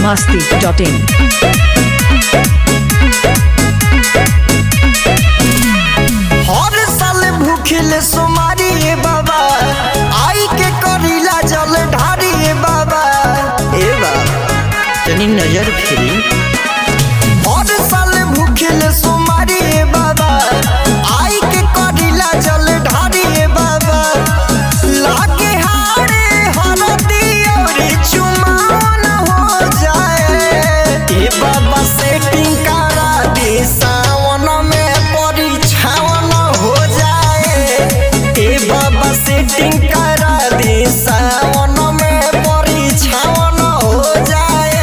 biharmasti.in हर साल भूखिले सोमारी बाबा आई के करीला जल ढारी बाबा ए बाबा तनी नजर फिरी हर साल भूखिले सोमारी बाबा आई के करीला जल ढारी बाबा लागे हारे हरदी और चुमान हो जाए ए बाबा सेटिंग करा दे सावन में परिछावन हो जाए ए बाबा सेटिंग करा दे सावन में परिछावन हो जाए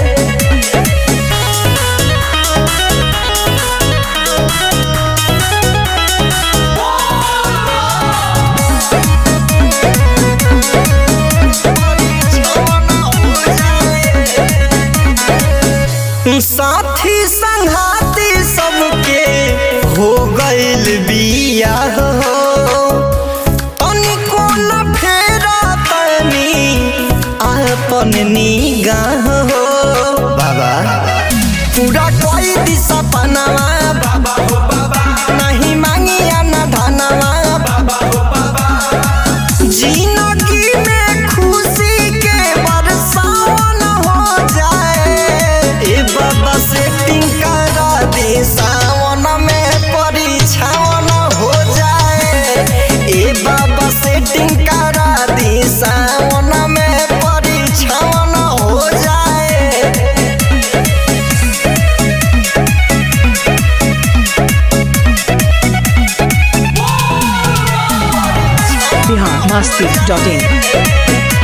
साथी संघाती सबके हो गइल बियाह हो तनिको न फेरा तनी अपन निगाह हो बाबा पूरा कोई दिशा पनावा बाबा हो बाबा नहीं मांगिया न धनवा बाबा हो बाबा जिंदगी में खुशी के बरसावन हो जाए ए बाबा सेटिंग करा दे सावन में परिछावन हो जाए ए बाबा सेटिंग करा दे सावन में परिछावन हो जाए biharmasti.in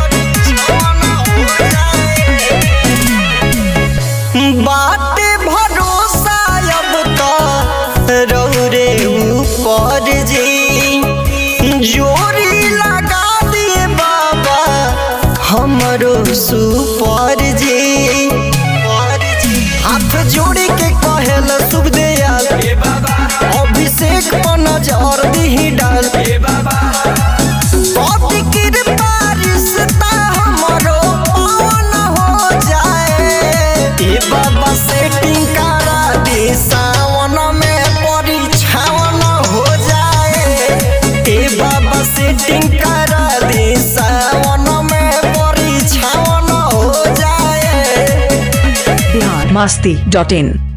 बाटे भरोसा अब तो रौरे ऊपर जी जोरी लगा दिए बाबा हमरो सुपर जी हाथ जोड़ी के कहल शुभ दयाल अभिषेक पर नजर दी डाल पति कृपा रिश्ता हमरो पावन हो जाए ए बाबा सेटिंग करा दे सावन में परिछावन हो जाए ए बाबा सेटिंग करा दे सावन में परिछावन हो जाए biharmasti.in